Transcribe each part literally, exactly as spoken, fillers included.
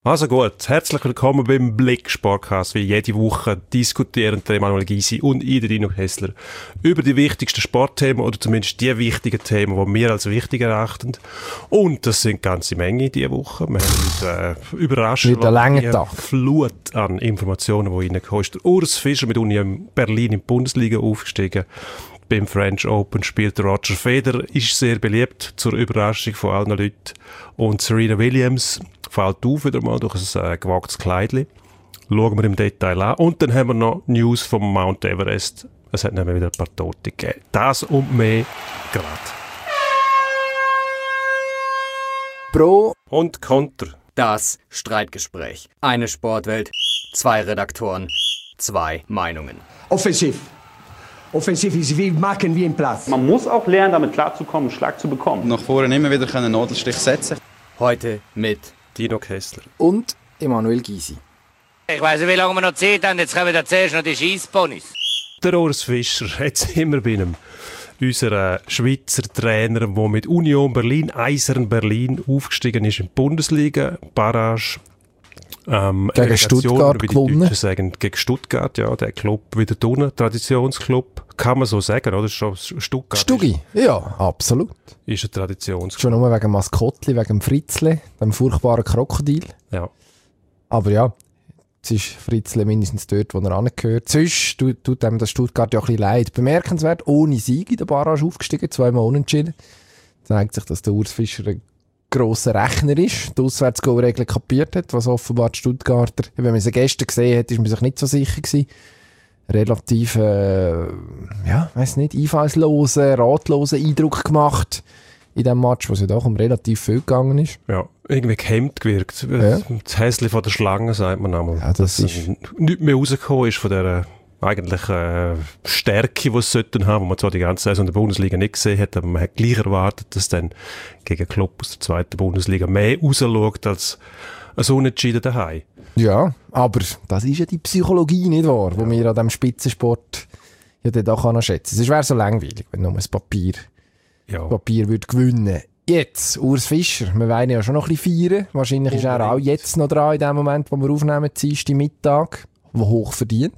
Also gut, herzlich willkommen beim Blick-Sportcast. Wie jede Woche diskutieren Emanuel Gysi und ich, Dino Kessler, über die wichtigsten Sportthemen oder zumindest die wichtigen Themen, die wir als wichtig erachten. Und das sind ganze Menge diese Woche. Wir haben uns äh, überraschend eine Flut an Informationen, die reingekommen ist. Urs Fischer mit Uni Berlin in die Bundesliga aufgestiegen. Beim French Open spielt Roger Federer, ist sehr beliebt, zur Überraschung von allen Leuten. Und Serena Williams fällt auf wieder mal durch ein äh, gewagtes Kleidchen. Schauen wir im Detail an. Und dann haben wir noch News vom Mount Everest. Es hat nämlich wieder ein paar Tote gegeben. Das und mehr gerade. Pro und Konter. Das Streitgespräch. Eine Sportwelt, zwei Redaktoren, zwei Meinungen. Offensiv. Offensiv ist wie machen wie im Platz. Man muss auch lernen, damit klarzukommen, einen Schlag zu bekommen. Nach vorne immer wieder einen Nadelstich setzen. Heute mit Dino Kessler und Emanuel Gysi. Ich weiss nicht, wie lange wir noch Zeit haben. Jetzt kommen wir zuerst noch die Scheissponys. Der Urs Fischer, jetzt sind wir bei einem unser Schweizer Trainer, der mit Union Berlin, Eisern Berlin, aufgestiegen ist in die Bundesliga, Barrage. Ähm, gegen Stuttgart wie die gewonnen. Deutschen sagen, gegen Stuttgart, ja, der Club wieder drinnen, Traditionsclub, kann man so sagen, oder? Schon Stuttgart. Stuggi, ja, absolut. Ist ein Traditionsclub. Schon nur wegen dem Maskottli, wegen dem Fritzle, dem furchtbaren Krokodil. Ja. Aber ja, jetzt ist Fritzle mindestens dort, wo er angehört. Sonst tut, tut dem das Stuttgart ja ein bisschen leid. Bemerkenswert, ohne Sieg in der Barrage aufgestiegen, zweimal unentschieden. Zeigt sich, dass der Urs Fischer ein grosser Rechner ist, die Auswärtsgoal-Regel kapiert hat, was offenbar die Stuttgarter, wenn man sie gestern gesehen hat, ist man sich nicht so sicher gewesen. Relativ, äh, ja, weiss nicht, einfallslosen, ratlosen Eindruck gemacht in diesem Match, wo es ja doch um relativ viel gegangen ist. Ja, irgendwie gehemmt gewirkt. Ja. Das Häschen von der Schlange, sagt man einmal. Ja, das dass ist nichts mehr rausgekommen ist von dieser eigentlich äh, Stärke, die es sollten haben, die man zwar die ganze Saison in der Bundesliga nicht gesehen hat, aber man hat gleich erwartet, dass dann gegen Club aus der zweiten Bundesliga mehr rausschaut als ein Unentschieden daheim. Ja, aber das ist ja die Psychologie, nicht wahr, wo ja. wir an diesem Spitzensport ja dann auch noch schätzen. Es wäre so langweilig, wenn nur das Papier, ja. Papier würde gewinnen. Jetzt, Urs Fischer, wir wollen ja schon noch ein bisschen feiern. Wahrscheinlich ist er auch jetzt noch dran, in dem Moment, wo wir aufnehmen, Dienstag Mittag, wo hoch verdient.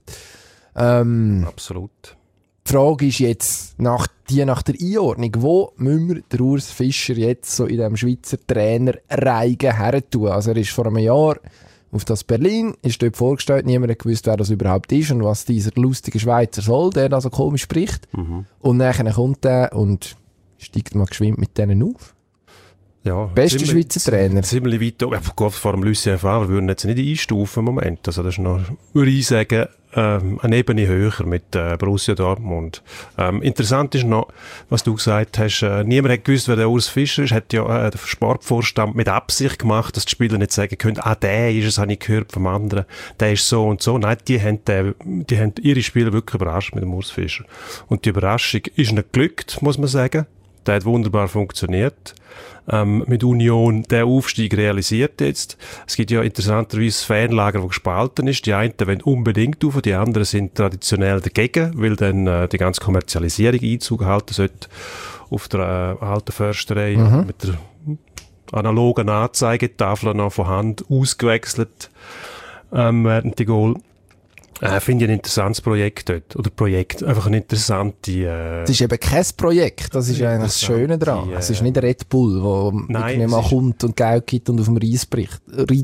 Ähm, Absolut. Die Frage ist jetzt, nach, die nach der Einordnung, wo müssen wir den Urs Fischer jetzt so in diesem Schweizer Trainerreigen hertun? Also er ist vor einem Jahr auf das Berlin, ist dort vorgestellt, niemand hat gewusst, wer das überhaupt ist und was dieser lustige Schweizer soll, der da so komisch spricht. Mhm. Und dann kommt er und steigt mal geschwind mit denen auf. Ja, bester ziemlich, Schweizer Trainer. Ziemlich weit oben. Ja, vor dem Lucien Favre würden jetzt nicht einstufen im Moment. Also das ist noch, würde ich sagen, ähm, eine Ebene höher mit äh, Borussia Dortmund. Ähm, interessant ist noch, was du gesagt hast, äh, niemand hat gewusst, wer der Urs Fischer ist, hat ja äh, der Sportvorstand mit Absicht gemacht, dass die Spieler nicht sagen können, ah, der ist es, habe ich gehört vom anderen, der ist so und so. Nein, die haben, äh, die haben ihre Spieler wirklich überrascht mit dem Urs Fischer. Und die Überraschung ist nicht geglückt, muss man sagen. Der hat wunderbar funktioniert. Ähm, mit Union der Aufstieg realisiert jetzt. Es gibt ja interessanterweise Fanlager, die gespalten ist. Die einen wollen unbedingt auf, die anderen sind traditionell dagegen, weil dann äh, die ganze Kommerzialisierung Einzug halten sollte auf der äh, alten Försterei mhm. mit der analogen Anzeigetafel noch von Hand ausgewechselt ähm, während die Goal. Äh, finde ich ein interessantes Projekt dort. Oder Projekt, einfach eine interessante... Äh, es ist eben kein Projekt, das ist eigentlich das Schöne daran. Äh, es ist nicht Red Bull, der irgendwie mal kommt und Geld gibt und auf dem Reisbrett,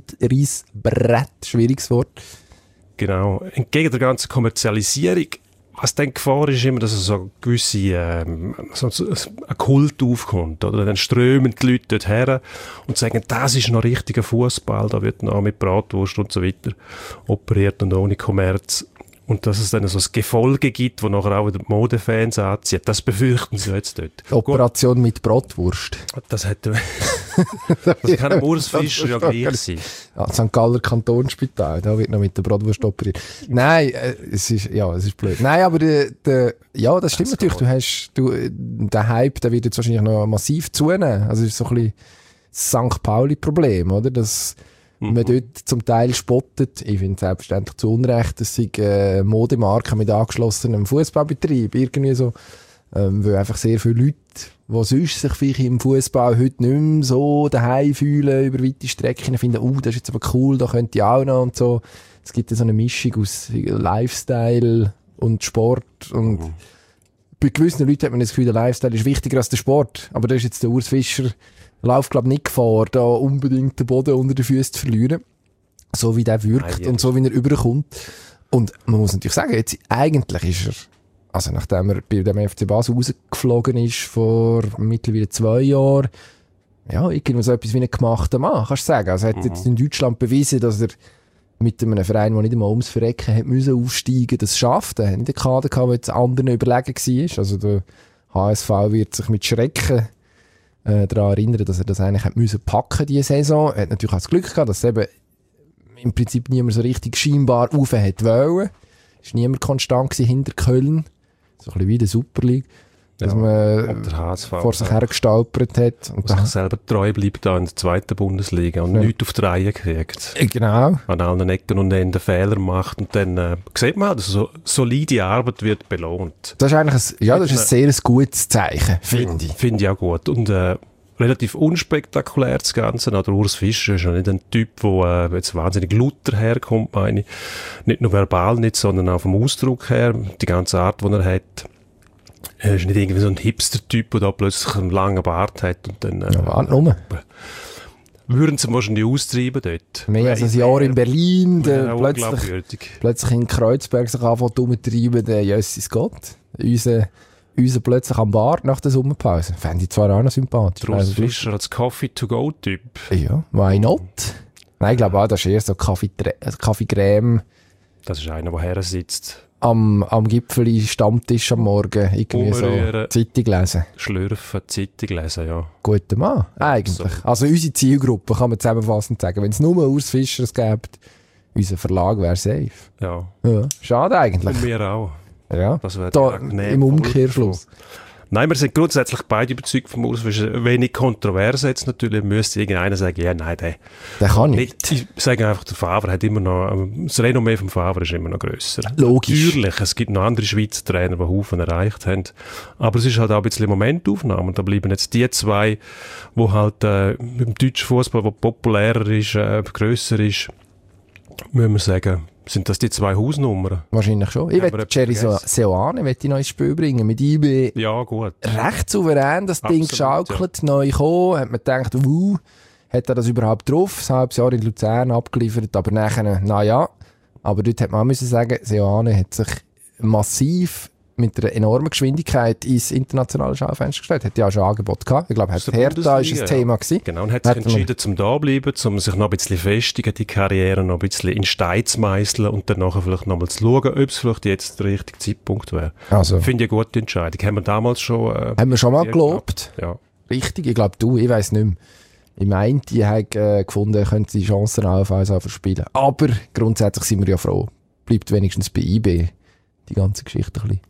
Reisbrett, schwieriges Wort. Genau. Entgegen der ganzen Kommerzialisierung, was dann Gefahr ist immer, dass so eine gewisse ähm, so, so, ein Kult aufkommt. Oder? Dann strömen die Leute dort her und sagen, das ist noch richtiger Fußball, da wird noch mit Bratwurst und so weiter operiert und ohne Kommerz. Und dass es dann so ein Gefolge gibt, das nachher auch wieder die Modefans anzieht, das befürchten sie jetzt dort. Operation Gut. Mit Bratwurst. Das, hat, das kann am Urs Fischer ja gleich sein. Ja, Sankt Galler Kantonsspital, da wird noch mit der Bratwurst operiert. Nein, äh, es ist, ja, es ist blöd. Nein, aber der, der, ja, das stimmt das natürlich. Du hast, du, der Hype, der wird jetzt wahrscheinlich noch massiv zunehmen. Also es ist so ein bisschen das Sankt Pauli-Problem, oder? Das, Mhm. man dort zum Teil spottet, ich finde selbstverständlich zu Unrecht, dass sie äh, Modemarken mit angeschlossenem Fußballbetrieb irgendwie so Ähm, weil einfach sehr viele Leute, die sonst sich vielleicht im Fußball heute nicht mehr so daheim fühlen, über weite Strecken, finden, oh, das ist jetzt aber cool, da könnte ich auch noch und so. Es gibt ja so eine Mischung aus Lifestyle und Sport und mhm. bei gewissen Leuten hat man das Gefühl, der Lifestyle ist wichtiger als der Sport. Aber da ist jetzt der Urs Fischer, läuft glaube ich nicht Gefahr, da unbedingt den Boden unter den Füßen zu verlieren. So wie der wirkt Nein, und so wie er überkommt. Und man muss natürlich sagen, jetzt eigentlich ist er, also nachdem er bei dem F C Basel rausgeflogen ist vor mittlerweile zwei Jahren, ja, irgendwie so etwas wie ein gemachter Mann, kannst du sagen. Also er hat mhm. jetzt in Deutschland bewiesen, dass er mit einem Verein, der nicht einmal ums Verrecken hat müssen aufsteigen, das schafft. Er hat nicht den Kader gehabt, der jetzt anderen überlegen war. Also der H S V wird sich mit Schrecken äh, daran erinnern, dass er das eigentlich hat müssen packen diese Saison. Er hat natürlich auch das Glück gehabt, dass es eben im Prinzip niemand so richtig scheinbar rauf hat wollen. Es war niemand konstant hinter Köln. So ein bisschen wie in der Super League. Dass ja, man der H S V vor sich hergestolpert hat. Und sich selber treu bleibt da in der zweiten Bundesliga und ja. nichts auf die Reihe kriegt. Genau. An allen Ecken und Enden Fehler macht. Und dann äh, sieht man halt, dass so solide Arbeit wird belohnt. Das ist eigentlich ein, ja, das ist ein sehr gutes Zeichen, finde ich. Finde ich auch gut. Und äh, relativ unspektakulär das Ganze. Der Urs Fischer ist ja nicht ein Typ, der äh, jetzt wahnsinnig lauter herkommt, meine ich. Nicht nur verbal nicht, sondern auch vom Ausdruck her. Die ganze Art, die er hat. Er ist nicht irgendwie so ein Hipster-Typ, der da plötzlich einen langen Bart hat und dann... Äh, ja, warte nur. Würden sie wahrscheinlich austreiben dort. Mehr als ein Jahr in Berlin, ja, plötzlich, plötzlich in Kreuzberg sich anfangen umzutreiben, der Jössis Gott. Unser, unser plötzlich am Bart nach der Sommerpause. Fände ich zwar auch noch sympathisch. Urs Fischer als Coffee-to-go-Typ. Ja, why not? Nein, ich glaube auch, das ist eher so Kaffee-Creme. Das ist einer, der her sitzt. Am, am Gipfeli-Stammtisch am Morgen irgendwie so Zeitung lesen. Schlürfen, Zeitung lesen, ja. Guter Mann, eigentlich. So. Also unsere Zielgruppe kann man zusammenfassend sagen. Wenn es nur Urs Fischer gibt, unser Verlag wäre safe. Ja. ja. Schade eigentlich. Und wir auch. Ja, das da, im Umkehrschluss. Nein, wir sind grundsätzlich beide überzeugt vom Urs Fischer. Wenig kontrovers jetzt natürlich. Müsste irgendeiner sagen, ja, nein, der, der kann nicht. Ich sage einfach, der Favre hat immer noch, das Renommee vom Favre ist immer noch grösser. Logisch. Natürlich, es gibt noch andere Schweizer Trainer, die Haufen erreicht haben. Aber es ist halt auch ein bisschen Momentaufnahme. Und da bleiben jetzt die zwei, die halt äh, mit dem deutschen Fußball, der populärer ist, äh, grösser ist, müssen wir sagen, sind das die zwei Hausnummern? Wahrscheinlich schon. Ich werde Jerry Seoane noch ins Spiel bringen. Mit I B ja, gut. recht souverän das Absolut, Ding geschaukelt, ja. neu gekommen. Hat man gedacht, wuh, hat er das überhaupt drauf? Ein halbes Jahr in Luzern abgeliefert, aber nachher, naja. Aber dort hat man auch müssen sagen, Seoane hat sich massiv mit einer enormen Geschwindigkeit ins internationale Schaufenster gestellt. Hat ja auch schon Angebot gehabt. Ich glaube, Hertha war ein Thema gewesen. Genau, und hat sich hat entschieden, zum da bleiben, um sich noch ein bisschen festigen, die Karriere noch ein bisschen in Stein zu meißeln und dann nachher vielleicht nochmal zu schauen, ob es vielleicht jetzt der richtige Zeitpunkt wäre. Also. Finde ich eine gute Entscheidung. Haben wir damals schon... Äh, haben wir schon mal gelobt. Ja. Richtig, ich glaube du, ich weiss nicht mehr. Ich meine, die haben äh, gefunden, er könnte die Chancen auf uns verspielen. Aber grundsätzlich sind wir ja froh. Bleibt wenigstens bei I B die ganze Geschichte ein bisschen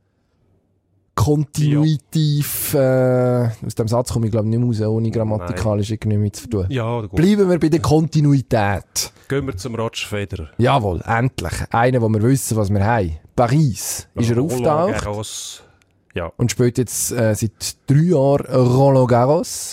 kontinuitiv, äh, aus dem Satz komme ich glaube nicht mehr raus, ohne grammatikalisch irgendwie mit zu tun. Ja, gut. Bleiben wir bei der Kontinuität. Gehen wir zum Roger Federer. Jawohl, endlich. Einer, wo wir wissen, was wir haben. Paris ist er auftaucht. Ja. Und spielt jetzt äh, seit drei Jahren Roland Garros.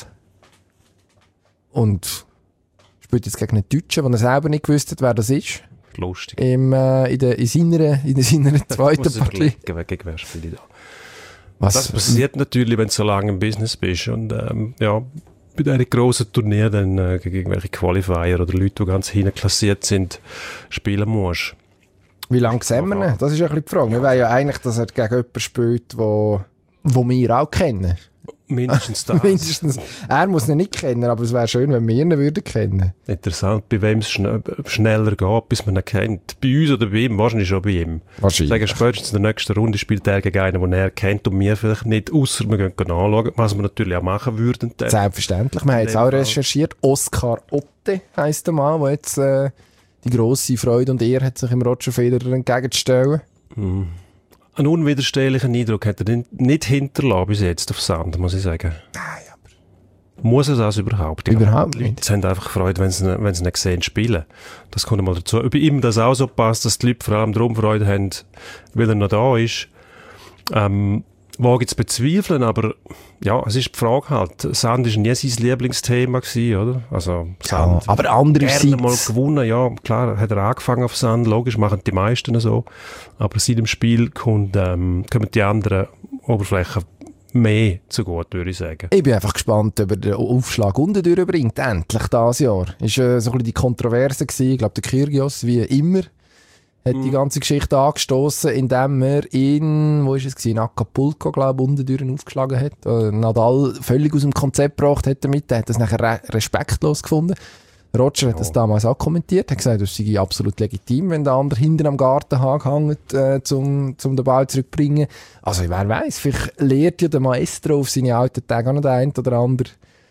Und spielt jetzt gegen einen Deutschen, den er selber nicht gewusst hat, wer das ist. Lustig. Im, äh, in, der, in, seiner, in seiner zweiten Partie. Gegen wer spiele ich da? Was? Das passiert natürlich, wenn du so lange im Business bist. Und ähm, ja, bei diesen grossen Turnieren dann äh, gegen irgendwelche Qualifier oder Leute, die ganz hinten klassiert sind, spielen musst. Wie lange sehen wir ihn? Das ist ja ein bisschen die Frage. Wir wollen ja eigentlich, dass er gegen jemanden spielt, wo, wo wir auch kennen. Mindestens das. Mindestens. Er muss ihn nicht kennen, aber es wäre schön, wenn wir ihn würden kennen. Interessant, bei wem es schn- schneller geht, bis man ihn kennt. Bei uns oder bei ihm? Wahrscheinlich schon bei ihm. Wahrscheinlich. Sagen, spätestens in der nächsten Runde spielt er gegen einen, den er kennt und wir vielleicht nicht, ausser wir gehen anschauen, was wir natürlich auch machen würden. Dann. Selbstverständlich. Wir haben jetzt auch recherchiert. Oskar Otte heisst der Mann, der jetzt äh, die grosse Freude und Ehre hat, sich im Roger Federer entgegenzustellen. Mhm. Einen unwiderstehlichen Eindruck hat er nicht hinterlassen bis jetzt auf Sand, muss ich sagen. Nein, aber... Muss er das überhaupt? Überhaupt die Leute haben einfach Freude, wenn sie, wenn sie ihn sehen spielen. Das kommt mal dazu. Bei ihm das auch so passt, dass die Leute vor allem darum Freude haben, weil er noch da ist. Ähm, wage ich zu bezweifeln, aber ja, es ist die Frage halt. Sand war nie sein Lieblingsthema gewesen, oder? Also, Sand. Ja, aber andererseits... Gerne mal gewonnen, ja, klar, hat er angefangen auf Sand, logisch, machen die meisten so. Aber seit dem Spiel kommt, ähm, kommen die anderen Oberflächen mehr zu gut, würde ich sagen. Ich bin einfach gespannt, ob er den Aufschlag unten durchbringt, endlich dieses Jahr. Ist äh, so ein bisschen die Kontroverse gewesen. Ich glaube, der Kyrgios, wie immer, hat mm. die ganze Geschichte angestoßen, indem er in, wo ist es gewesen, in Acapulco, glaube ich, unten durch aufgeschlagen hat. Äh, Nadal völlig aus dem Konzept gebracht hat damit. Er hat das nachher re- respektlos gefunden. Roger hat oh. das damals auch kommentiert, hat gesagt, das sei absolut legitim, wenn der andere hinten am Gartenhag hängt, äh, zum, zum den Ball zurückbringen. Also, wer weiß, vielleicht lehrt ja der Maestro auf seine alten Tage auch noch den einen oder anderen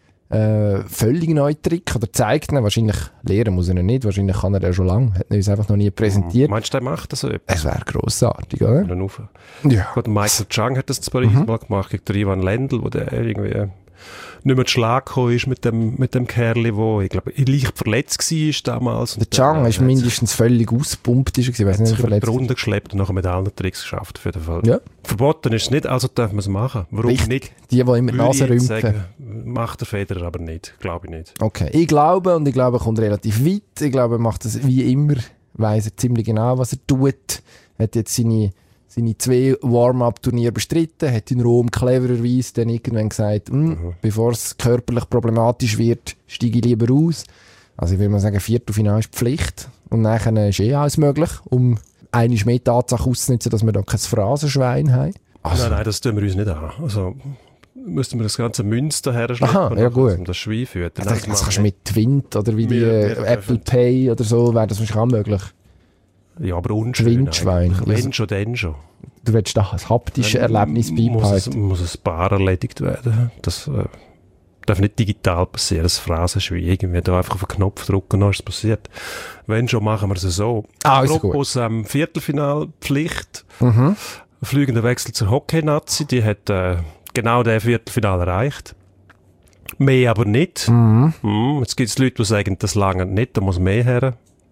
äh, völlig neuen Trick oder zeigt ihn. Wahrscheinlich lehren muss er ihn nicht, wahrscheinlich kann er den schon lange, hat er uns einfach noch nie präsentiert. Meinst du, der macht das so etwas? Es wäre grossartig, oder? Ja. Gut, Michael Chang hat das zu Paris mhm. mal gemacht, gegen den Ivan Lendl, wo der irgendwie nicht mehr zu Schlag gekommen ist mit dem, mit dem Kerli, der, ich glaube, leicht verletzt war damals. Der Chang war mindestens völlig auspumpt, ist er, weiß nicht, verletzt. Runde geschleppt und nachher mit allen Tricks geschafft, auf jeden Fall. Ja. Verboten ist es nicht, also darf man es machen. Warum Richtig. nicht? Die, die immer die Nase rümpfen. Sagen, macht der Federer aber nicht, glaube ich nicht. Okay, ich glaube, und ich glaube, er kommt relativ weit. Ich glaube, er macht das wie immer, weiss er ziemlich genau, was er tut. Er hat jetzt seine seine zwei Warm-up-Turniere bestritten, hat in Rom clevererweise dann irgendwann gesagt, mhm. bevor es körperlich problematisch wird, steige ich lieber aus. Also ich will mal sagen, Viertelfinale ist Pflicht und nachher ist eh alles möglich, um eine mehr Tatsache auszunutzen, dass wir da kein Phrasenschwein haben. Also, nein, nein, das tun wir uns nicht an. Also müssten wir das ganze Münster herschleppen, Aha, ja gut. um das Schwein führt. Also, das kannst du mit Twint oder wie die äh, Apple Pay oder so, wäre das wahrscheinlich auch möglich. Ja, aber unschön. Windschwein. Wenn schon, dann schon. Du willst da ein haptisches Erlebnis beibehalten. Muss es bar erledigt werden. Das äh, darf nicht digital passieren, das Phrasenschwein. Irgendwie da einfach auf den Knopf drücken, dann ist es passiert. Wenn schon, machen wir es so. Ah, Apropos ähm, Viertelfinalpflicht. Mhm. Fliegender Wechsel zur Hockey-Nazi. Die hat äh, genau das Viertelfinale erreicht. Mehr aber nicht. Mhm. Mhm. Jetzt gibt es Leute, die sagen, das lange nicht, da muss mehr her.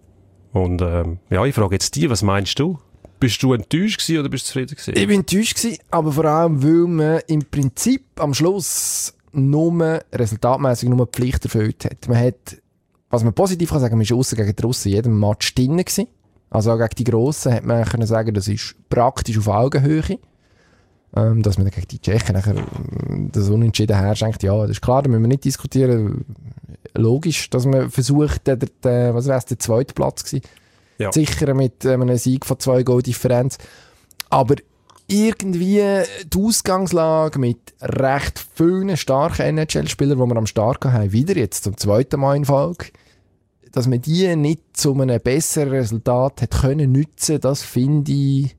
Und ähm, ja, ich frage jetzt dich, was meinst du? Bist du enttäuscht gewesen oder bist du zufrieden gewesen? Ich bin enttäuscht gewesen, aber vor allem, weil man im Prinzip am Schluss nur resultatmäßig nur die Pflicht erfüllt hat. Man hat, was man positiv kann sagen, man ist aussen gegen die Russen in jedem Match drin gewesen. Also auch gegen die Grossen hat man können sagen, das ist praktisch auf Augenhöhe. Ähm, dass man gegen die Tschechen nachher das Unentschieden herschenkt, ja, das ist klar, da müssen wir nicht diskutieren. Logisch, dass man versucht, der, der, was wär's, der zweite Platz gewesen, ja. sichern mit ähm, einem Sieg von zwei Goal Differenz. Aber irgendwie die Ausgangslage mit recht vielen starken N H L-Spielern, die wir am Start haben, wieder jetzt zum zweiten Mal in Folge, dass man die nicht zu einem besseren Resultat hat können nutzen, das finde ich,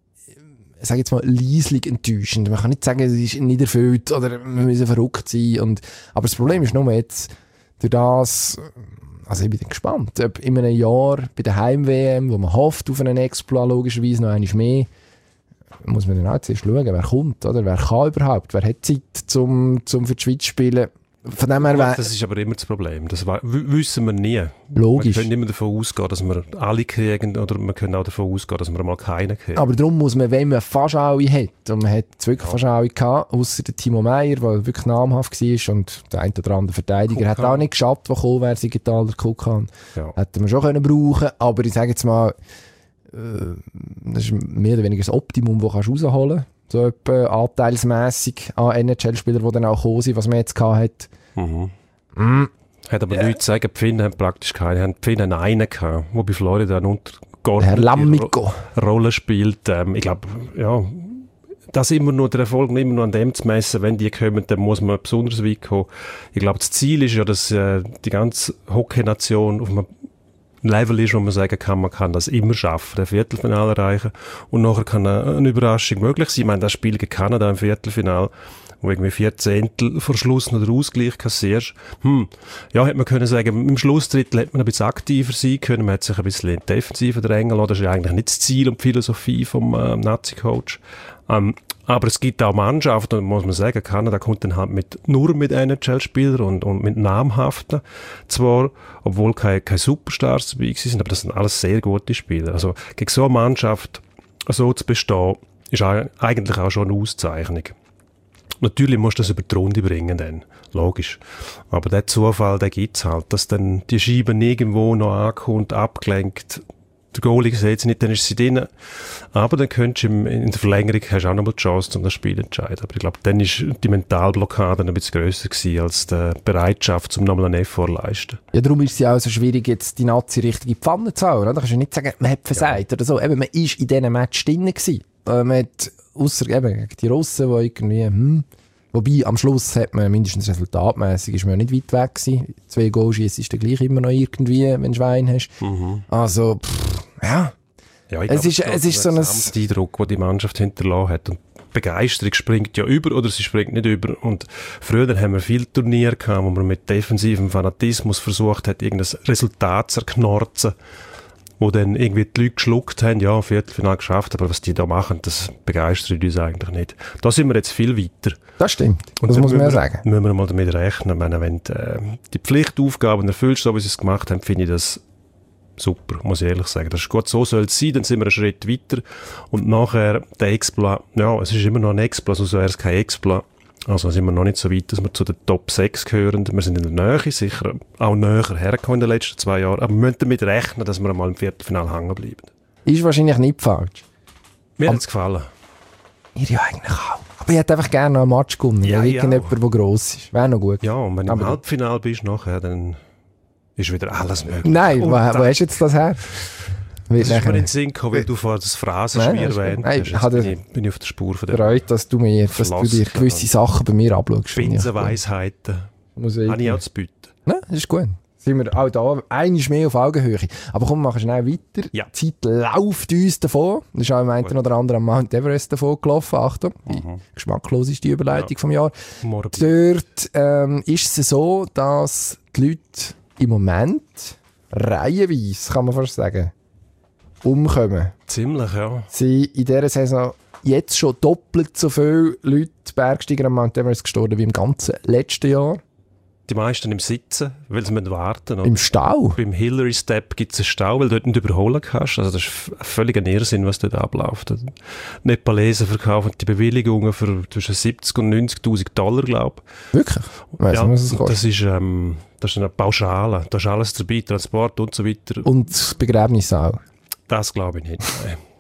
ich sage jetzt mal, leislich enttäuschend. Man kann nicht sagen, es ist nicht erfüllt oder wir müssen verrückt sein. Und, aber das Problem ist nur jetzt, durch das, also ich bin gespannt, ob in einem Jahr bei der Heim-W M, wo man hofft auf einen Exploit, logischerweise noch einmal mehr, muss man dann auch zuerst schauen, wer kommt, oder? Wer kann überhaupt, wer hat Zeit, zum, zum für die Schweiz zu spielen. Von dem her ja, das ist aber immer das Problem, das w- wissen wir nie. Logisch. Wir können immer davon ausgehen, dass wir alle kriegen, oder wir können auch davon ausgehen, dass wir mal keinen kriegen. Aber darum muss man, wenn man fast alle hat, und man hat es wirklich ja. fast alle gehabt, ausser der Timo Meyer, der wirklich namhaft war, und der ein oder andere Verteidiger Kukan. Hat auch nicht geschafft, der gekommen wäre, Sigitaler Kukan. Ja. Hätten wir schon können brauchen, aber ich sage jetzt mal, äh, das ist mehr oder weniger das Optimum, das du rausholen kannst. So etwa anteilsmässig an N H L-Spieler, die dann auch gekommen sind, was man jetzt gehabt hat. Mhm. Mm. Hat aber yeah. nichts zu sagen, die Finnen haben praktisch keine. Die Finnen haben einen gehabt, der bei Florida eine untergeordnete Ro- Rolle spielt. Ähm, ich glaube, ja, das immer nur, der Erfolg immer nur an dem zu messen, wenn die kommen, dann muss man besonders weit kommen. Ich glaube, das Ziel ist ja, dass äh, die ganze Hockey-Nation auf einem Level ist, wo man sagen kann, man kann das immer schaffen, ein Viertelfinale erreichen und nachher kann eine, eine Überraschung möglich sein. Ich meine, das Spiel gegen Kanada im Viertelfinale, wo irgendwie vier Zehntel vor Schluss noch den Ausgleich kassierst. Hm, ja, hätte man können sagen, im Schlussdrittel hätte man ein bisschen aktiver sein können, man hätte sich ein bisschen defensiver drängen lassen. Das ist ja eigentlich nicht das Ziel und die Philosophie vom äh, Nazi-Coach. Ähm, aber es gibt auch Mannschaften, und muss man sagen, Kanada kommt dann halt mit, nur mit N H L-Spielern und, und mit namhaften zwar, obwohl keine, keine Superstars dabei sind, aber das sind alles sehr gute Spieler. Also gegen so eine Mannschaft so zu bestehen, ist eigentlich auch schon eine Auszeichnung. Natürlich musst du das über die Runde bringen dann, logisch. Aber der Zufall, der gibt's halt, dass dann die Scheibe irgendwo noch ankommt, abgelenkt, der Goalie sieht sie nicht, dann ist sie drin. Aber dann könntest du im, in der Verlängerung hast du auch noch mal die Chance, um das Spiel zu entscheiden. Aber ich glaube, dann ist die Mentalblockade ein bisschen grösser gewesen, als die Bereitschaft, um nochmal einen Effort zu leisten. Ja, darum ist es ja auch so schwierig, jetzt die Nazi richtig in die Pfanne zu hauen. Da kannst du nicht sagen, man hat versagt ja. oder so. Eben, man ist in diesem Match drin gewesen. Man hat, ausser eben gegen die Russen, die irgendwie, hm, wobei, am Schluss hat man mindestens resultatmässig ist man ja nicht weit weg gewesen. Zwei Goals schiessen ist dann gleich immer noch irgendwie, wenn du Schwein hast. Mhm. Also, pff, ja. Ja, ich es glaub, ist, es ist so ein... Der Eindruck, den die Mannschaft hinterlassen hat. Und Begeisterung springt ja über oder sie springt nicht über. Und früher haben wir viele Turniere gehabt, wo man mit defensivem Fanatismus versucht hat, irgendein Resultat zu erknorzen, wo dann irgendwie die Leute geschluckt haben, ja, Viertelfinale geschafft, aber was die da machen, das begeistert uns eigentlich nicht. Da sind wir jetzt viel weiter. Das stimmt, und das muss man ja wir, sagen. Müssen wir mal damit rechnen. Ich meine, wenn du äh, die Pflichtaufgaben erfüllst, so wie sie es gemacht haben, finde ich das super, muss ich ehrlich sagen. Das ist gut, so soll es sein, dann sind wir einen Schritt weiter. Und nachher der Exploit, ja, es ist immer noch ein Exploit, also er ist kein Exploit. Also sind wir noch nicht so weit, dass wir zu den Top sechs gehören. Wir sind in der Nähe, sicher auch näher hergekommen in den letzten zwei Jahren. Aber wir müssen damit rechnen, dass wir einmal im Viertelfinale hängen bleiben. Ist wahrscheinlich nicht falsch. Mir hat es gefallen. Mir ja eigentlich auch. Aber ich hätte einfach gerne noch einen Match gewonnen. Ja, irgendjemand, der gross ist. Wäre noch gut. Ja, und wenn du aber im Halbfinale bist nachher, dann ist wieder alles möglich. Nein, wo, wo hast du jetzt das her? Das ist mir in den Sinn gekommen, weil du vorher das Phrasenschmier erwähnt hast. Jetzt bin ich, bin ich auf der Spur von dem. Freut, dass du mir, dass du dir gewisse Sachen bei mir abschaust. Binsenweisheiten. Habe ich auch zu bieten. Nein, das ist gut. Sind wir auch da, einiges mehr auf Augenhöhe. Aber komm, wir machen schnell weiter. Ja. Die Zeit läuft uns davon. Das ist auch im einen oder anderen am Mount Everest davon gelaufen. Achtung, die mhm. geschmackloseste Überleitung ja. vom Jahr. Morbid. Dort ähm, ist es so, dass die Leute im Moment reihenweise, kann man fast sagen, umkommen. Ziemlich, ja. Sie in dieser Saison jetzt schon doppelt so viele Leute, Bergsteiger am Mount Everest, gestorben wie im ganzen letzten Jahr. Die meisten im Sitzen, weil sie warten müssen. Im Stau? Beim Hillary Step gibt es einen Stau, weil du dort nicht überholen kannst. Also das ist völlig ein Irrsinn, was dort abläuft. Die Nepalesen verkaufen die Bewilligungen für zwischen siebzig und neunzigtausend Dollar, glaube ich. Wirklich? Weiss ja, nicht, was es kostet. Das ist, ähm, das ist eine Pauschale. Da ist alles dabei, Transport und so weiter. Und das Begräbnis auch? Das glaube ich nicht.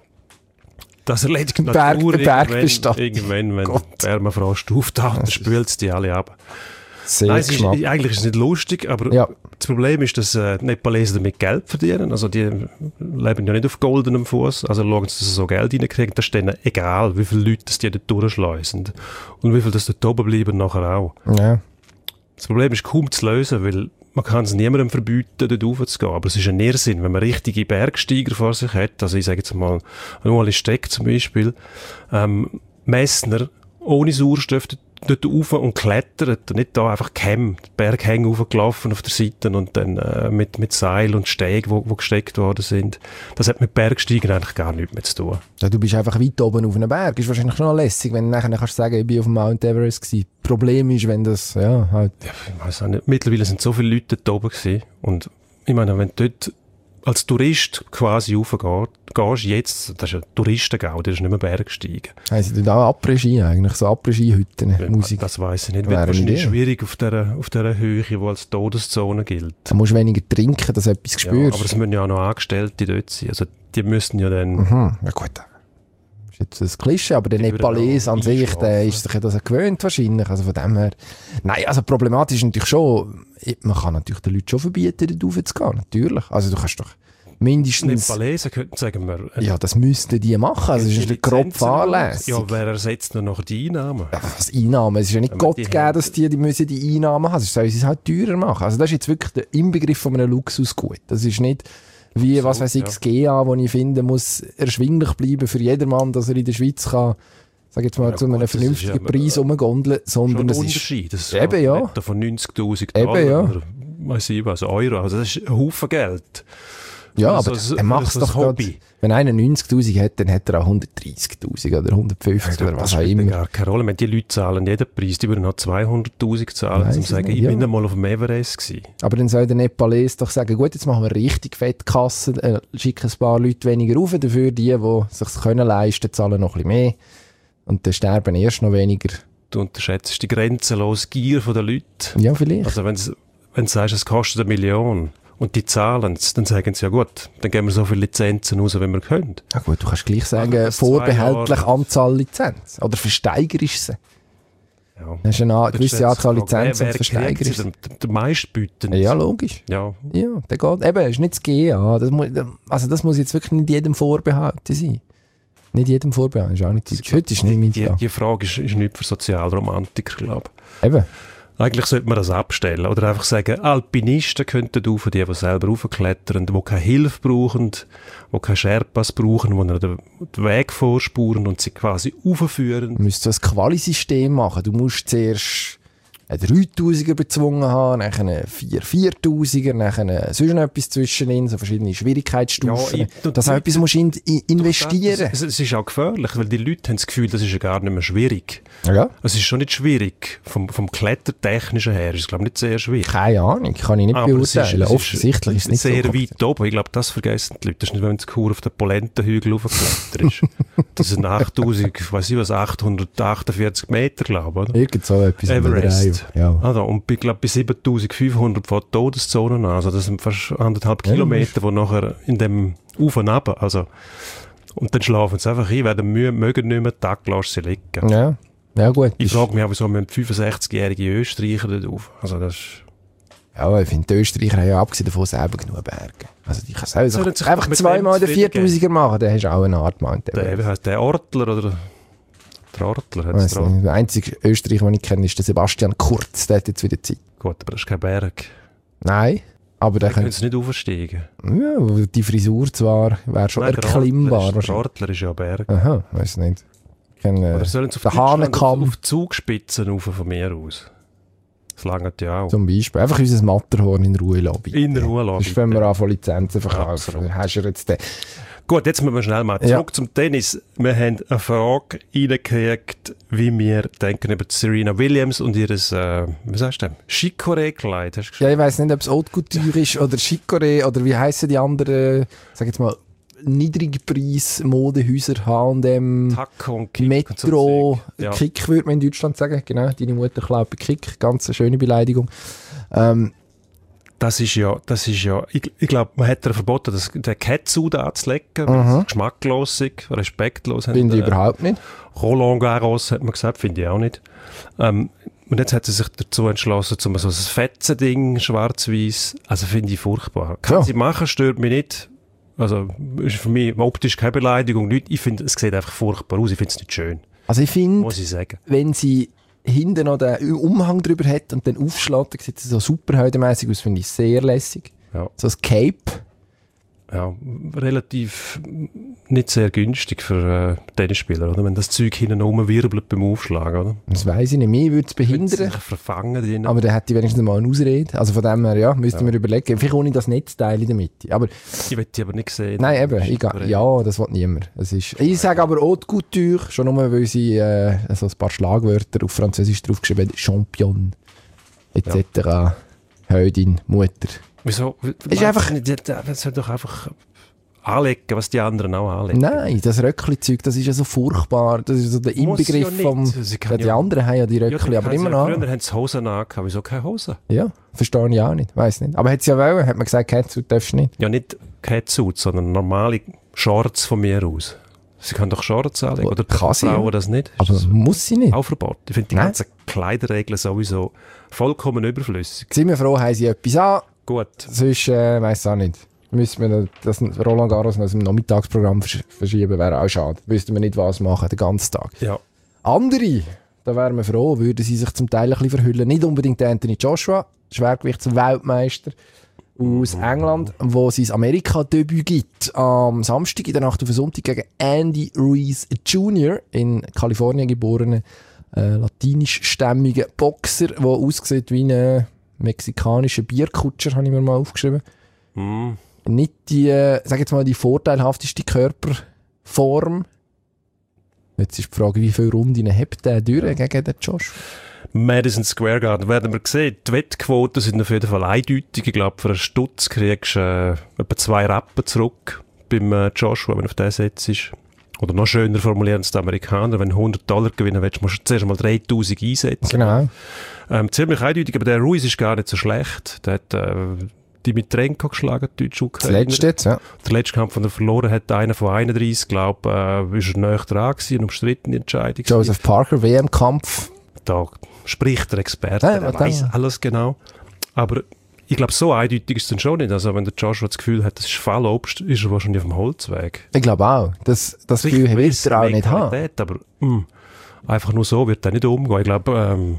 Das erledigt die Berg, Natur irgendwann, irgendwann, wenn Gott. Der Permafrost auftaucht, dann spült es die alle ab. Sehr Nein, es ist, eigentlich ist es nicht lustig, aber ja. das Problem ist, dass äh, die Nepalesen damit Geld verdienen. Also die leben ja nicht auf goldenem Fuß. Also schauen sie, dass sie so Geld reinkriegen. Das ist denen egal, wie viele Leute das die dort durchschleusen. Und wie viele das dort oben bleiben nachher auch. Ja. Das Problem ist kaum zu lösen, weil man kann es niemandem verbieten, dort raufzugehen. Aber es ist ein Irrsinn, wenn man richtige Bergsteiger vor sich hat. Also ich sage jetzt mal, Ueli Steck zum Beispiel, ähm, Messner ohne Sauerstoff dort rauf und klettert, nicht da einfach Cam, Berghänge hochgelaufen auf der Seite und dann äh, mit, mit Seil und Steg, wo, wo gesteckt worden sind. Das hat mit Bergsteigen eigentlich gar nichts mehr zu tun. Ja, du bist einfach weit oben auf einem Berg. Ist wahrscheinlich schon noch lässig, wenn du nachher kannst sagen, ich bin auf dem Mount Everest gewesen. Problem ist, wenn das, ja, halt... Ja, ich weiss auch nicht. Mittlerweile sind so viele Leute dort oben gewesen. Und ich meine, wenn du dort als Tourist quasi raufgehst, jetzt, das ist ja Touristengau, das ist nicht mehr Bergsteigen. Haben sie da auch Après-Ski eigentlich, so Après-Ski-Hütten, ja, Musik? Das weiss ich nicht, wird wahrscheinlich schwierig auf dieser, auf dieser Höhe, die als Todeszone gilt. Da musst du weniger trinken, dass du etwas spürst. Ja, aber es müssen ja auch noch Angestellte dort sein, also die müssen ja dann... Mhm, ja gut. Das ist jetzt ein Klischee, aber der Nepalese an sich, der ist sich ja das gewöhnt wahrscheinlich, also von dem her... Nein, also problematisch ist natürlich schon, man kann natürlich den Leuten schon verbieten, dort raufzugehen, natürlich. Also du kannst doch mindestens... Nepalesen könnten sagen wir... Ja, das müssten die machen, also es ist ein grob fahrlässig. Ja, wer ersetzt dann noch die Einnahmen? Ja, was Einnahmen? Es ist ja nicht Gott gegeben, dass die, die müssen die Einnahmen haben, sie sollen es halt teurer machen. Also das ist jetzt wirklich der Inbegriff von einem Luxusgut. Das ist nicht... Wie, so, was weiss ich, ja. das G A, wo ich finde, muss erschwinglich bleiben für jedermann, dass er in der Schweiz kann, sag jetzt mal, ja, zu einem vernünftigen ja, Preis rumgondeln, sondern es Unterschied. Das ist eben, ja. Von neunzigtausend Dollar eben, ja. oder weiss ich was, Euro. Also das ist ein Haufen Geld. Ja, also, aber so, er macht es so doch Hobby. grad, wenn einer neunzigtausend hat, dann hat er auch hundertdreißigtausend oder hundertfünfzig Ja, oder was das auch spielt immer. gar keine Rolle. Wenn die Leute zahlen jeden Preis, die würden auch zweihunderttausend zahlen, Weiss um es zu sagen, nicht, ich ja. bin einmal auf dem Everest gewesen. Aber dann soll der Nepalese doch sagen, gut, jetzt machen wir richtig fette Kassen, äh, schicken ein paar Leute weniger rauf, dafür die, die es sich können leisten, zahlen noch ein bisschen mehr. Und dann sterben erst noch weniger. Du unterschätzt die grenzenlose Gier der Leute. Ja, vielleicht. Also wenn du wenn du sagst, es kostet eine Million und die zahlen es, dann sagen sie, ja gut, dann geben wir so viele Lizenzen raus, wie wir können. Ja gut, du kannst gleich sagen, das vorbehältlich zwei Jahre. Anzahl Lizenz. Oder versteigerst du sie. Ja. Hast du eine gewisse Anzahl Lizenzen und wer versteigerst kriegt sie. sie? Der, der meistbietende. Ja, logisch. Ja. Ja, der geht. Eben, ist nicht das G A. Das muss, also das muss jetzt wirklich nicht jedem vorbehalten sein. Nicht jedem vorbehalten, ist auch nicht deutsch. Heute ist nicht mein Die, Fall. die Frage ist, ist nicht für Sozialromantiker, glaube ich. Eben. Eigentlich sollte man das abstellen oder einfach sagen, Alpinisten könnten rauf, die, die selber raufklettern, die keine Hilfe brauchen, die keine Sherpas brauchen, die den, den Weg vorspuren und sie quasi raufführen. Du müsstest so ein Quali-System machen. Du musst zuerst einen dreitausender bezwungen haben, dann einen vier viertausender, dann sonst noch etwas zwischenin, so verschiedene Schwierigkeitsstufen. Ja, ich- dass du auch etwas musst in, in, investieren. Es, es ist auch gefährlich, weil die Leute haben das Gefühl, das ist ja gar nicht mehr schwierig. Ja. Es ist schon nicht schwierig. Vom, vom Klettertechnischen her ist es, glaube ich, nicht sehr schwierig. Keine Ahnung, kann ich nicht Aber es ist- beurteilen. es ist Offensichtlich ist es nicht sehr so. weit oben. Ich glaube, das vergessen die Leute. Das ist nicht, wenn du Kur auf den Polentenhügel hochgeklettert ist. Das sind achttausend, ich weiß nicht was, achthundertachtundvierzig Meter, glaube ich, oder? Irgend so etwas. in der Everest. Reihe. Ja. Also, und ich glaube, bei siebentausendfünfhundert von Todeszonen an. Also, das sind fast anderthalb Ja, Kilometer, die nachher in dem Auf und Ab, also, und dann schlafen sie einfach ein, werden müde, mögen nicht mehr, Tag lassen sie liegen. Ja. Ja, gut. Ich Ist- frage mich auch, wieso müssen fünfundsechzigjährige Österreicher dort auf? Also, das ist, Ja, ich finde, die Österreicher haben ja abgesehen davon selber genug Berge. Also, die können selber Sollen sich sich einfach doch mit zweimal dem den zufrieden viertausiger machen, dann hast du auch eine Art Mount der, wie Everest. heisst der Ortler oder der Ortler hat es Weiss drauf. nicht. Der einzige Österreicher, den ich kenne, ist der Sebastian Kurz. Der hat jetzt wieder Zeit. Gut, aber das ist kein Berg. Nein, aber der Da können könnte... sie nicht aufsteigen. Ja, die Frisur zwar wäre schon Nein, der erklimmbar. Ortler ist, der wahrscheinlich. Ortler ist ja ein Berg. Aha, weiss nicht. Ich kenne Oder äh, sollen sie auf den Deutschland Hahnenkamm auf, auf Zugspitzen rauf von mir aus? Das langt ja auch. zum Beispiel. Einfach unser Matterhorn in Ruhe lassen. In Ruhe lassen, Sonst, wenn wir bitte. anfangen Lizenzen verkaufen, Absolut. hast du jetzt den... Gut, jetzt müssen wir schnell mal zurück Ja. zum Tennis. Wir haben eine Frage reingekriegt, wie wir denken über Serena Williams und ihres, äh, wie sagst du, Chicorée-Kleid. Hast du geschrieben? Ja, ich weiss nicht, ob es Haute Couture ist oder Chicorée oder wie heissen die anderen, sag jetzt mal, Niedrigpreis-Modehäuser, H und M, Taco und Kick Metro, und so Zeug. Kick würde man in Deutschland sagen, genau, deine Mutter glaubt bei Kick, ganz eine schöne Beleidigung. Ähm, Das ist ja, das ist ja, ich, ich glaube, man hat ihr verboten, das, den Catsuit anzulegen, weil es geschmacklos ist, respektlos. Mhm. Finde ich äh, überhaupt nicht. Roland Garros hat man gesagt, finde ich auch nicht. Ähm, und jetzt hat sie sich dazu entschlossen, zum so ein Fetzen-Ding, schwarz-weiß, also finde ich furchtbar. Kann Ja. sie machen, stört mich nicht. Also, ist für mich optisch keine Beleidigung, nicht. Ich finde, es sieht einfach furchtbar aus, ich finde es nicht schön, Also ich finde, muss ich sagen. wenn sie hinten noch den Umhang drüber hat und dann aufschlägt, dann sieht sie so superheldenmässig aus, finde ich sehr lässig. Ja. So ein Cape. Ja, relativ nicht sehr günstig für äh, Tennisspieler, oder? Wenn das Zeug hinten rumwirbelt beim Aufschlag, oder? Das weiss ich nicht, mir würde es Können sie behindern. sich verfangen drin. Aber dann hätte ich wenigstens mal eine Ausrede. Also von dem her, ja, müsste mir überlegen. Vielleicht ohne das Netzteil in der Mitte. Aber, Ich will die aber nicht sehen. nein, eben, ich, ga- ja, das will niemand. Es ist, ich sage aber Haute Couture, schon nur, weil sie äh, so ein paar Schlagwörter auf Französisch draufgeschrieben hat. Champion, et cetera. Heudin, Mutter. Wieso? Ist einfach- Man soll doch einfach anlegen, was die anderen auch anlegen. Nein, das Röckli-Zeug, das ist ja so furchtbar. Das ist so der Muss ja Inbegriff nicht. vom... Sie kann Ja, die ja- anderen haben ja die Ja, Röckli, dann aber kann sie immer ja- noch. Früher haben sie Hosen angehabt, wieso keine Hosen? Ja, verstehe ich auch nicht, weiss nicht. Aber hat sie ja wollen, hat man gesagt, Catsuit darfst du nicht. Ja, nicht Catsuit, sondern normale Shorts von mir aus. Sie können doch Shorts anlegen, oder Kann sie, Frauen ja. das nicht? Ist Aber das muss sie nicht. auch verboten? Ich finde die Nein. ganzen Kleiderregeln sowieso vollkommen überflüssig. Sind wir froh, haben sie etwas an. Gut. Sonst, äh, weiss auch nicht. Müssen wir das Roland Garros noch aus dem Nachmittagsprogramm versch verschieben, wäre auch schade. Wüssten wir nicht, was machen, den ganzen Tag. Ja. Andere, da wären wir froh, würden sie sich zum Teil ein bisschen verhüllen. Nicht unbedingt Anthony Joshua, Schwergewichtsweltmeister aus England, wo sein Amerika-Debüt gibt. Am Samstag in der Nacht auf den Sonntag gegen Andy Ruiz Junior in Kalifornien geborenen äh, latinischstämmigen Boxer, der aussieht wie ein mexikanischer Bierkutscher, habe ich mir mal aufgeschrieben. Mm. nicht die, äh, sag jetzt mal, die vorteilhafteste Körperform. Jetzt ist die Frage, wie viele Runden hat der durch gegen den Josh? Madison Square Garden, werden wir sehen. Die Wettquoten sind auf jeden Fall eindeutig. Ich glaube, für einen Stutz kriegst du äh, etwa zwei Rappen zurück beim äh, Joshua, wenn du auf den setzt. Oder noch schöner formulieren es die Amerikaner, wenn du hundert Dollar gewinnen willst, musst du zuerst mal dreitausend einsetzen. Genau. Ähm, ziemlich eindeutig, aber der Ruiz ist gar nicht so schlecht. Der hat äh, Dimitrenko geschlagen, Deutsch-Ukrainer. Das letzte jetzt, ja. Der letzte Kampf, den er verloren hat, einer von einunddreißig, glaube ich, äh, ist er näher dran gewesen, eine umstrittene Entscheidung. Joseph Parker, W M-Kampf. Da spricht der Experte, Ja, der ja, weiss ja. alles genau. Aber ich glaube, so eindeutig ist es dann schon nicht. Also wenn der Joshua das Gefühl hat, das ist Fallobst, ist er wahrscheinlich auf dem Holzweg. Ich glaube auch. Das, das Gefühl Sicher wird er auch mehr nicht haben. Qualität, aber mh, einfach nur so wird er nicht umgehen. Ich glaube, ähm,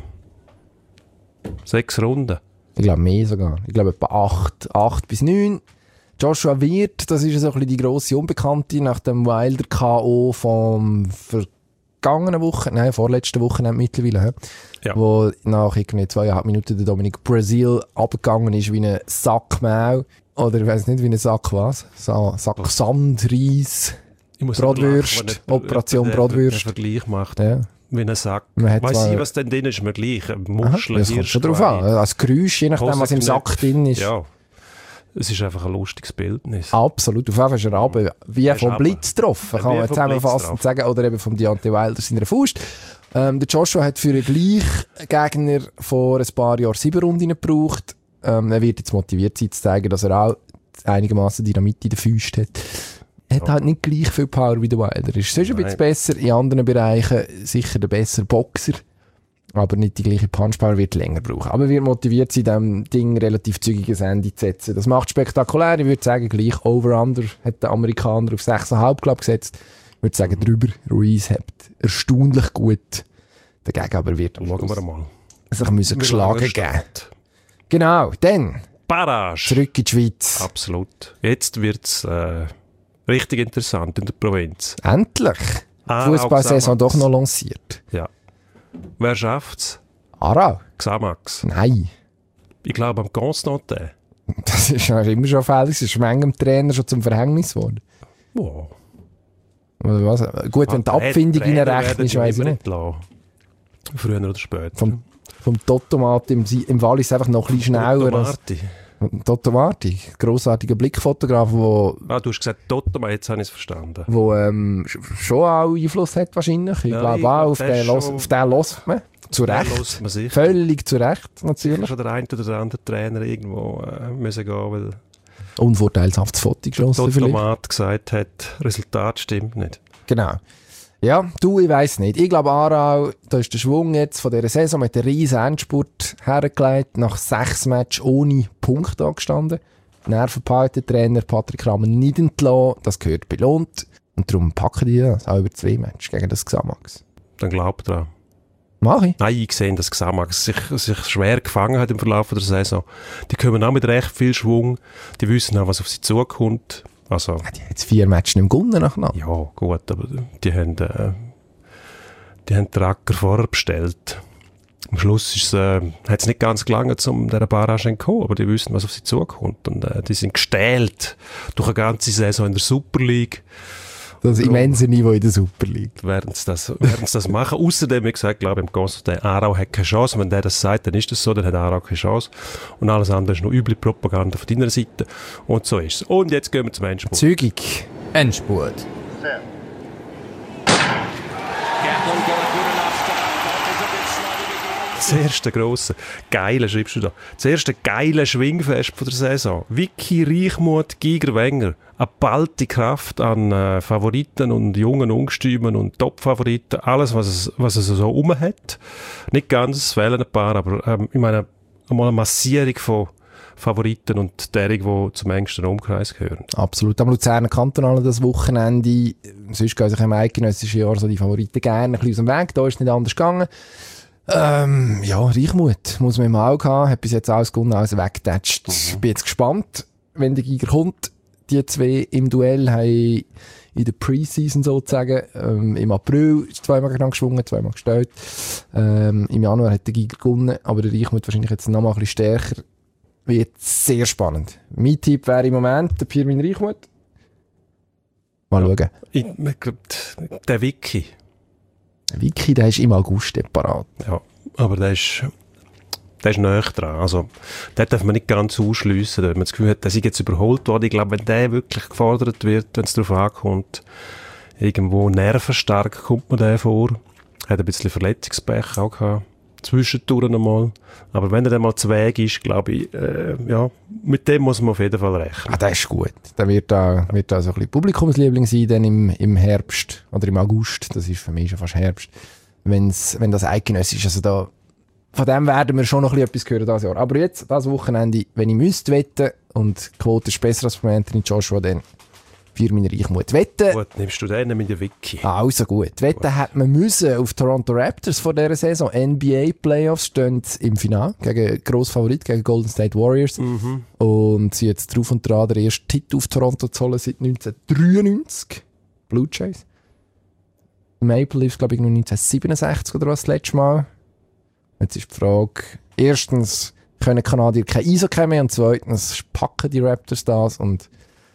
sechs Runden. Ich glaube mehr sogar. Ich glaube etwa acht, acht bis neun. Joshua wird, das ist so ein bisschen die grosse Unbekannte, nach dem Wilder K O vom vergangenen Woche, nein, vorletzten Wochenende mittlerweile, he? Ja. Wo nach irgendwie zweieinhalb Minuten der Dominic Breazeale abgegangen ist wie ein Sack Mau. Oder ich weiss nicht, wie ein Sack was. Sa Sack Sand, Reis, Ich muss Bratwürst, lachen, wenn jemand- Operation jemand den- Bratwürst. den Vergleich macht. Ja. Wie ein Sack. Man hat Weiss zwar- ich, was denn drin ist, mir gleich. Aha, Muscheln, das kommt schon drauf an. Als Geräusch, je nachdem, was im Sack drin ist. Ja. Es ist einfach ein lustiges Bildnis. Absolut, auf jeden Fall ist er runter, wie Er ist vom runter. Blitz getroffen, Ja, kann wie man vom zusammenfassend Blitz sagen, oder eben vom Deontay Wilder seiner Faust. Ähm, der Joshua hat für einen gleichen Gegner vor ein paar Jahren sieben Runden gebraucht. Ähm, er wird jetzt motiviert sein, zu zeigen, dass er auch einigermaßen Dynamit in den Füßen hat. Er hat Ja. halt nicht gleich viel Power wie der Wilder. Er ist sonst ein Nein. bisschen besser, in anderen Bereichen sicher der bessere Boxer. Aber nicht die gleiche Punchpower, wird länger brauchen. Aber wird motiviert sein, diesem Ding relativ zügiges Ende zu setzen. Das macht spektakulär. Ich würde sagen, gleich Over-Under hat der Amerikaner auf sechs Komma fünf glaub, gesetzt. Ich würde sagen, drüber. Ruiz hat erstaunlich gut. Dagegen aber wird am Schauen wir Schluss mal. sich müssen Wie geschlagen lange geben. steht. Genau, dann Barrage. zurück in die Schweiz. Absolut. Jetzt wird es äh, richtig interessant in der Provinz. Endlich. Ah, Fußballsaison auch doch Xamax. noch lanciert. Ja. Wer schafft's? Aarau? Xamax. Nein. Ich glaube am Constantin. Das ist ja immer schon fällig. Das ist manchem Trainer schon zum Verhängnis geworden. Wow. Oder was? Gut, wenn die Abfindung reinrechnest, weiss ich nicht. Lassen. Früher oder später. Vom, vom Totomat im, Si- im Wallis einfach noch ein bisschen schneller. Otto Als, Marti. Toto Marti, grossartiger Blickfotograf, wo, Ah, du hast gesagt Toto, aber jetzt habe ich es verstanden. wo ähm, sch- schon auch Einfluss hat wahrscheinlich. Ich Ja, glaube ich auch, glaub, auf der den, ist los, schon- auf den hört man. Zu Den Recht. hört man sicher. Völlig zu Recht, Sicher natürlich. schon der eine oder der andere Trainer irgendwo äh, müssen gehen, weil Unvorteilshaftes Foto geschossen Toto vielleicht. Mat gesagt hat, Resultat stimmt nicht. Genau. Ja, du, ich weiss nicht. Ich glaube, Aarau, da ist der Schwung jetzt von dieser Saison mit der riesen Endspurt hergelegt, nach sechs Matches ohne Punkt angestanden. Nervenbehalten Trainer Patrick Rahmen nicht entlassen, das gehört belohnt. Und darum packen die das auch über zwei Matches gegen das Xamax. Dann glaubt dran. Mach ich. Nein, ich gesehen, dass Xamax sich, sich schwer gefangen hat im Verlauf der Saison. Die kommen auch mit recht viel Schwung. Die wissen auch, was auf sie zukommt. Also, Die haben jetzt vier Matches nicht gewonnen nacheinander. ja, gut, aber die haben, äh, die haben den Acker vorher bestellt. Am Schluss ist es, äh, hat es nicht ganz gelangt, um dieser Barrage zu entkommen, aber die wissen, was auf sie zukommt. Und äh, die sind gestählt durch eine ganze Saison in der Super League. Das immense Niveau in der Super League. Werden sie das, werden sie das machen. Außerdem, wie gesagt, glaube ich, im Constantin, Aarau hat keine Chance. Wenn der das sagt, dann ist das so, dann hat Aarau keine Chance. Und alles andere ist nur üble Propaganda von deiner Seite. Und so ist es. Und jetzt gehen wir zum Endspurt. Zügig. Endspurt. Das erste grosse, geile, schreibst du da, das erste geile Schwingfest von der Saison. Vicky Reichmuth, Giger Wenger. Eine ballte Kraft an äh, Favoriten und jungen Ungstümen und Top-Favoriten. Alles, was es, was es so rum hat. Nicht ganz, es fehlen ein paar, aber ähm, ich meine, einmal eine Massierung von Favoriten und derjenigen, die zum engsten Umkreis gehören. Absolut. Am Luzerner Kantonalen das Wochenende. Sonst gehen sich im eidgenössischen Jahr so die Favoriten gerne ein bisschen aus dem Weg. Da ist es nicht anders gegangen. Ähm, ja, Reichmuth muss man im Auge haben. Hat bis jetzt alles gewonnen, alles weggetatscht. Ich bin jetzt gespannt, wenn der Giger kommt. Die zwei im Duell haben in der Preseason sozusagen ähm, im April zweimal gegeneinander geschwungen, zweimal gestellt. Ähm, Im Januar hat der Giger gewonnen, aber der Reichmuth wahrscheinlich jetzt noch mal ein bisschen stärker. wird sehr spannend. Mein Tipp wäre im Moment der Pirmin Reichmuth. Mal schauen. Ich, der Vicky. Vicky, der ist im August parat. Ja, aber der ist, der ist näher dran. Also, den darf man nicht ganz ausschliessen, wenn man das Gefühl hat, der ist jetzt überholt worden. Ich glaube, wenn der wirklich gefordert wird, wenn es darauf ankommt, irgendwo nervenstark kommt man den vor. Hat ein bisschen Verletzungspech auch gehabt. Zwischendurch einmal. Aber wenn er dann mal zu Weg ist, glaube ich, äh, ja, mit dem muss man auf jeden Fall rechnen. Ah, der ist gut. Der wird da, wird da so ein bisschen Publikumsliebling sein, dann im, im Herbst oder im August. Das ist für mich schon fast Herbst. Wenn's, wenn das eidgenössisch ist. Also da, von dem werden wir schon noch ein bisschen etwas hören dieses Jahr. Aber jetzt, das Wochenende, wenn ich müsste wetten, und die Quote ist besser als bei Anthony Joshua, dann Pirmin Reichmuth. Wetten. Gut, nimmst du den mit der Wiki. Ah, also gut. Wetten gut. Hat man müssen auf Toronto Raptors vor dieser Saison. N B A Playoffs stehen im Finale gegen Grossfavorit, gegen Golden State Warriors. Mhm. Und sie jetzt drauf und dran, den ersten Titel auf Toronto zu holen seit neunzehnhundertdreiundneunzig. Blue Jays. Maple Leafs, glaube ich, noch neunzehnhundertsiebenundsechzig oder was das letzte Mal. Jetzt ist die Frage, erstens, können Kanadier kein Eishockey mehr und zweitens, packen die Raptors das und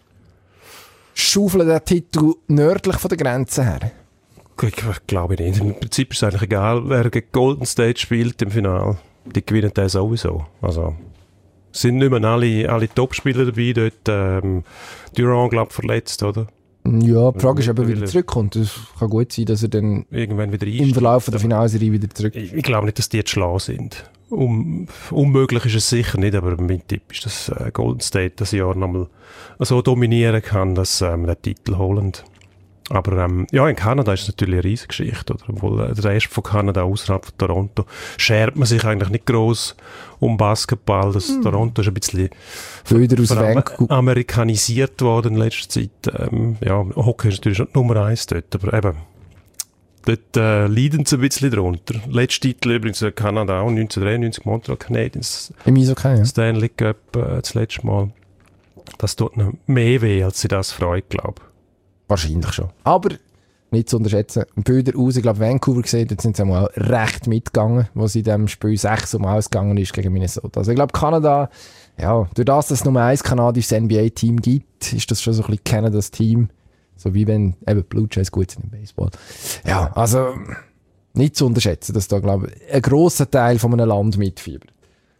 schaufeln den Titel nördlich von der Grenze her? Ich glaube nicht. Im Prinzip ist es eigentlich egal, wer gegen Golden State spielt im Finale. Die gewinnen den sowieso. Also, es sind nicht mehr alle, alle Topspieler dabei. Dort ähm, Durant, glaube ich, verletzt, oder? Ja, die Frage ist, ob er wieder zurückkommt. Es kann gut sein, dass er dann irgendwann wieder im Verlauf der Finalserie wieder zurück. Ich, ich glaube nicht, dass die jetzt schlau sind. Um, unmöglich ist es sicher nicht, aber mein Tipp ist, dass äh, Golden State das Jahr nochmal so dominieren kann, dass ähm, den Titel holen. Aber ähm, ja, in Kanada ist es natürlich eine riesige Geschichte. Oder? Obwohl äh, der Rest von Kanada außerhalb von Toronto schert man sich eigentlich nicht gross um Basketball. Das mm. Toronto ist ein bisschen Wieder aus ver- amerikanisiert worden in letzter Zeit. Ähm, ja, Hockey ist natürlich schon Nummer eins dort, aber eben dort äh, leiden sie ein bisschen drunter. Letzter Titel übrigens in Kanada auch, neunzehnhundertdreiundneunzig Montreal Canadiens. Im Eishockey, ja. Stanley Cup äh, das letzte Mal. Das tut noch mehr weh, als sie das freut, glaube ich. Wahrscheinlich schon. Aber nicht zu unterschätzen. Bilder raus, ich glaube Vancouver gesehen, dort sind sie auch recht mitgegangen, wo sie in diesem Spiel sechs um ausgegangen ist gegen Minnesota. Also ich glaube Kanada, ja, durch das, dass es nur ein kanadisches N B A-Team gibt, ist das schon so ein bisschen Kanadas Team. So wie wenn eben Blue Jays gut sind im Baseball. Ja, also nicht zu unterschätzen, dass da, glaube ich, ein grosser Teil von einem Land mitfiebert.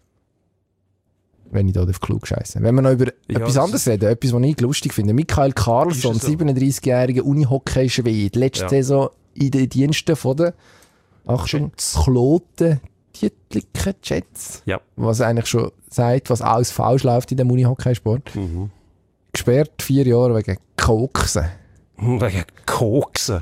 Wenn ich da klug scheiße. Wenn wir noch über ja, etwas anderes reden, etwas, was ich lustig finde. Michael Karlsson, so? siebenunddreißigjähriger Unihockey-Schwede, letzte ja. Saison in den Diensten von den Achtung, Kloten Dietliken Jets. Ja. Was eigentlich schon sagt, was alles falsch läuft in dem Unihockeysport. Mhm. Gesperrt vier Jahre wegen Koksen. Wegen Koksen.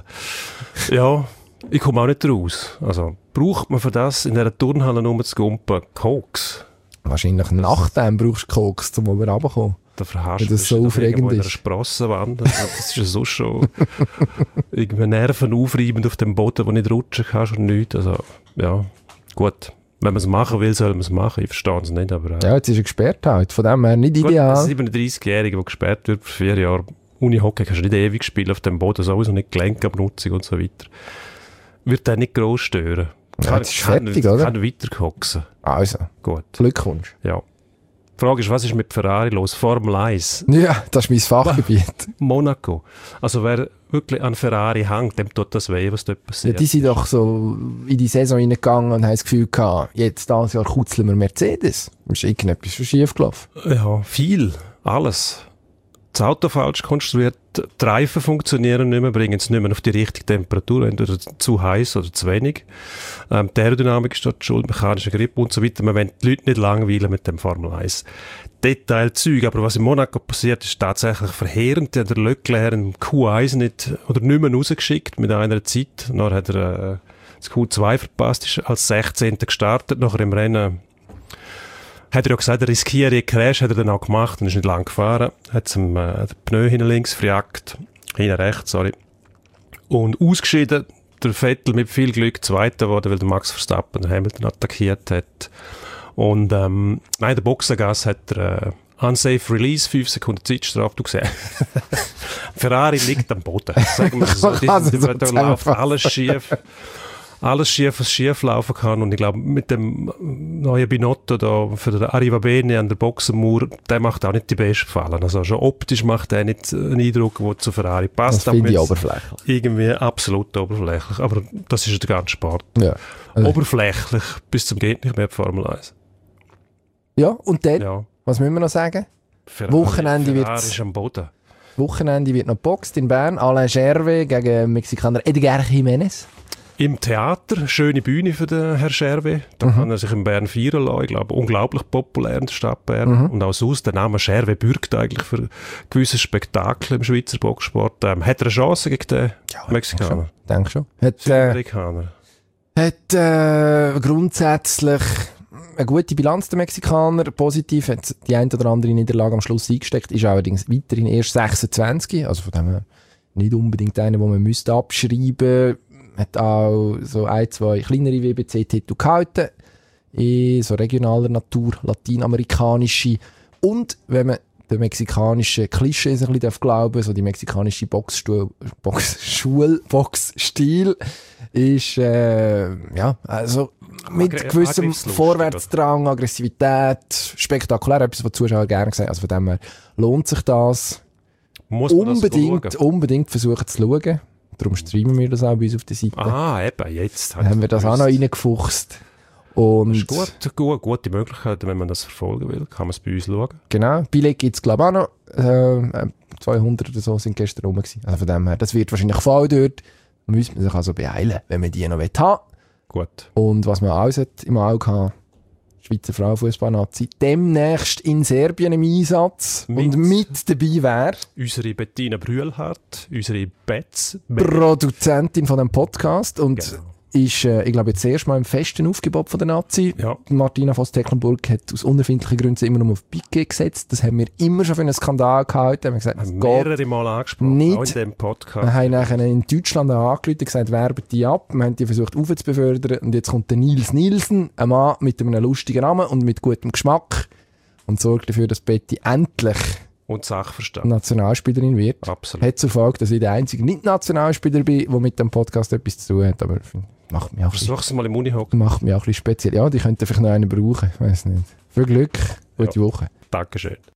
Ja, ich komme auch nicht raus. Also, braucht man für das in dieser Turnhalle nur zu gumpen Koks? Wahrscheinlich nach dem brauchst du Koks, um oben runterzukommen. Da verhasst das so aufregend ist. In einer Sprossenwand. Das ist ja so schon irgendwie Nerven aufreibend auf dem Boden, wo nicht rutschen kannst und nichts. Also, ja, gut. Wenn man es machen will, soll man es machen. Ich verstehe es nicht, aber... Äh. Ja, jetzt ist er gesperrt halt. Von dem her nicht ideal. Ein siebenunddreißigjähriger, der gesperrt wird für vier Jahre Unihockey, kannst du nicht ewig spielen auf dem Boden, sowieso nicht Gelenkabnutzung und so weiter. Wird den nicht gross stören. Ja, kann, das ist fertig, kann, oder? Kann weiterkoxen. Also, gut. Glückwunsch. Ja. Die Frage ist, was ist mit Ferrari los? Formel eins. Ja, das ist mein Fachgebiet. Monaco. Also wer wirklich an Ferrari hängt, dem tut das weh, was dort passiert. Ja, die sind doch so in die Saison reingegangen und haben das Gefühl gehabt, jetzt dieses Jahr kutzeln wir Mercedes. Ist irgendetwas schon schief gelaufen? Ja, viel. Alles. Das Auto falsch konstruiert, die Reifen funktionieren nicht mehr, bringen es nicht mehr auf die richtige Temperatur, entweder zu heiß oder zu wenig. Ähm, die Aerodynamik ist dort schuld, mechanischer Grip und so weiter. Man will die Leute nicht langweilen mit dem Formel eins. Detailzeug, aber was in Monaco passiert, ist tatsächlich verheerend. Der hat der Leclerc im Q eins nicht, oder nicht mehr rausgeschickt mit einer Zeit. Dann hat er äh, das Q zwei verpasst, ist als sechzehnter gestartet, nachher im Rennen hat er ja gesagt, er riskiere einen Crash, hat er dann auch gemacht und ist nicht lang gefahren. Hat zum äh, den Pneu hinten links verjagt, hinten rechts, sorry. Und ausgeschieden, der Vettel mit viel Glück Zweiter wurde, weil der Max Verstappen den Hamilton attackiert hat. Und ähm, nein, der Boxengas hat er äh, unsafe Release, fünf Sekunden Zeitstrafe, du siehst. Ferrari liegt am Boden, sagen wir so. Die, die, da läuft alles schief. alles schief, was schief laufen kann. Und ich glaube, mit dem neuen Binotto da für den Arriva Bene an der Boxenmauer, der macht auch nicht die besten Fallen. Also schon optisch macht er nicht einen Eindruck, der zu Ferrari passt. Das finde ich oberflächlich. Irgendwie absolut oberflächlich. Aber das ist der ganze Sport. Ja. Also oberflächlich bis zum geht nicht mehr die Formel eins. Ja, und dann, Ja. was müssen wir noch sagen? Ferrari, Wochenende Ferrari wird's- ist am Boden. Wochenende wird noch geboxt in Bern. Alain Gervais gegen Mexikaner Edgar Jiménez. Im Theater, schöne Bühne für den Herrn Scherwe. Da Mhm. kann er sich in Bern feiern lassen. Ich glaube, unglaublich populär in der Stadt Bern. Mhm. Und auch sonst, der Name Scherwe bürgt eigentlich für gewisse Spektakel im Schweizer Boxsport. Ähm, hat er eine Chance gegen den Mexikaner? Denke schon. Hat, äh, Amerikaner. hat äh, grundsätzlich eine gute Bilanz, der Mexikaner. Positiv hat die ein oder andere Niederlage am Schluss eingesteckt, ist allerdings weiterhin erst sechsundzwanzig. Also von dem her nicht unbedingt einer, den man müsste abschreiben. Hat auch so ein, zwei kleinere W B C-Titel gehalten. In so regionaler Natur, lateinamerikanische. Und wenn man den mexikanischen Klischees ein bisschen glauben darf, so die mexikanische Boxstuhl, Boxschule, Boxstil ist, äh, ja, also mit Agre- gewissem Angriffslust, Vorwärtsdrang, Aggressivität, spektakulär, etwas, was die Zuschauer gerne sehen. Also von dem her lohnt sich das. Muss man Unbedingt, das schauen? unbedingt versuchen zu schauen. Darum streamen wir das auch bei uns auf der Seite. Ah, eben, jetzt. Dann haben wir das auch noch reingefuchst. Und Das ist gut, gut, gute Möglichkeit, wenn man das verfolgen will, kann man es bei uns schauen. genau, Billett gibt es glaube ich auch noch. Äh, zweihundert oder so sind gestern rum gewesen. Also von dem her, das wird wahrscheinlich voll dort. Müsste man sich also beeilen, wenn man die noch haben will. Gut. Und was man auch sollte im Auge haben, Schweizer Frauenfußball-Nazi, demnächst in Serbien im Einsatz Mit- und mit dabei wäre Unsere Bettina Brühlhardt, unsere Betz. Produzentin von dem Podcast und Genau. ist, äh, ich glaube, jetzt das erste Mal im festen Aufgebot von der Nazi. Ja. Martina Voss-Tecklenburg hat aus unerfindlichen Gründen immer noch auf Piquet gesetzt. Das haben wir immer schon für einen Skandal gehalten. Wir haben gesagt, das geht. Mehrere Mal angesprochen, nicht. auch in diesem Podcast. Wir haben nachher in Deutschland angerufen und gesagt, werben die ab. Wir haben die versucht aufzubefördern und jetzt kommt der Nils Nielsen, ein Mann mit einem lustigen Namen und mit gutem Geschmack und sorgt dafür, dass Betty endlich Und Sachverstand. Nationalspielerin wird. Absolut. Hat zur Folge, dass ich der einzige Nicht-Nationalspieler bin, der mit dem Podcast etwas zu tun hat, aber macht mich auch ein bisschen, Versuch es mal im Unihockey. macht mich auch ein bisschen speziell. Ja, die könnten vielleicht noch einen brauchen, ich weiß nicht. Viel Glück, gute Ja. Woche. Dankeschön.